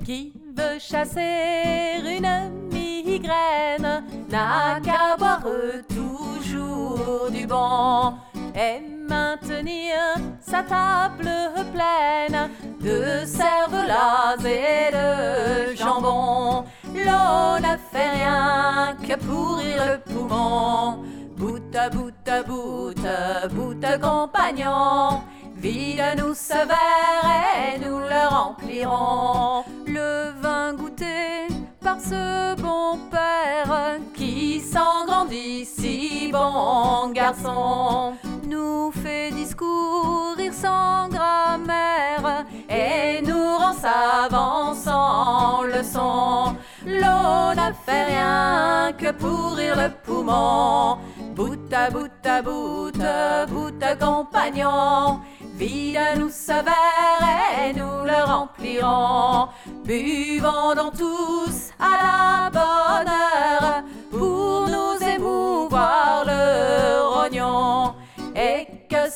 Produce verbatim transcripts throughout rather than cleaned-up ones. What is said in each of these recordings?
Qui veut chasser une migraine n'a qu'à boire toujours du bon et maintenir sa table pleine de cervelas et de jambon. L'eau ne fait rien que pourrir le poumon. Bout à bout à bout, bout à compagnon, vide-nous ce verre et nous le remplirons. Le vin goûté par ce bon père qui s'engrandit si bon garçon nous fait discourir sans grammaire et nous rend savants sans leçon. L'eau ne fait rien que pourrir le poumon. Bout à bout à bout, bout à compagnon, vide-nous ce verre et nous le remplirons. Buvons donc tous à la bonne heure pour nous émouvoir le rognon. Et que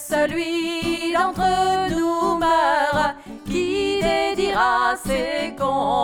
celui d'entre nous meure qui dédiera ses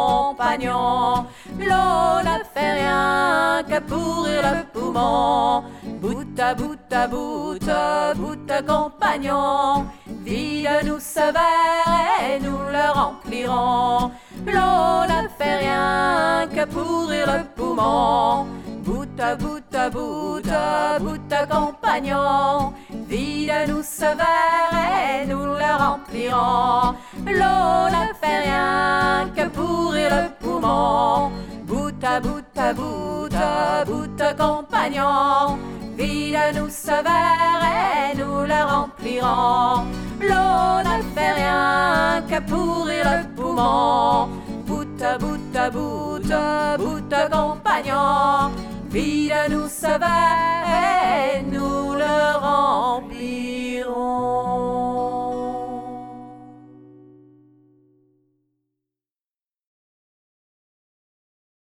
compagnons. L'eau ne fait rien que pourrir le poumon. Bout à bout à bout, bout à compagnon, vide-nous ce verre et nous le remplirons. L'eau ne fait rien que pourrir le poumon. Bout à bout à bout, bout à compagnon, vide-nous ce verre et nous le remplirons. L'eau ne fait rien que pourrir le poumon. Bout à bout à bout, bout à compagnon, vide-nous ce verre et nous le remplirons. L'eau ne fait rien que pourrir le poumon. Bout à bout à bout, bout à compagnon, vide-nous ce verre